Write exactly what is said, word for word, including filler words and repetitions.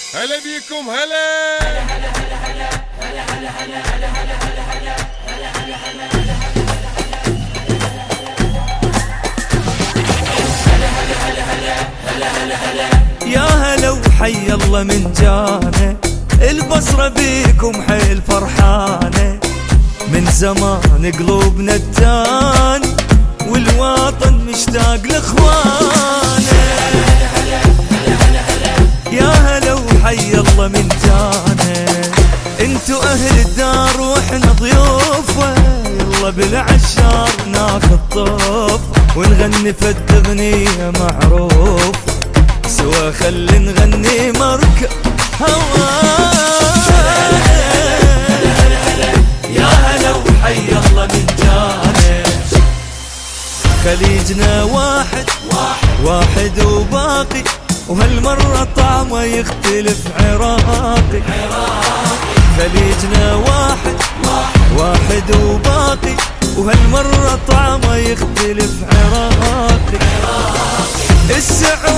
هلا بيكم هلا هلا هلا هلا هلا هلا هلا هلا هلا هلا هلا. يا هلا وحي الله من جانا، البصرة بيكم حيل فرحانة، من زمان قلوبنا التان والوطن مشتاق لاخوانه. يا هلا وحي الله من جانا، انتو اهل الدار واحنا ضيوفه، يلا بالعشار ناخذ طوف ونغني فد اغنية معروف سوا، خلي نغني مركب هوانا. يا هلا وحي الله من جانا، خليجنا واحد واحد وباقي، وهالمرة طعمه يختلف عراقي. خليجنا واحد واحد وباقي، وهالمرة طعمه يختلف عراقي. السعودية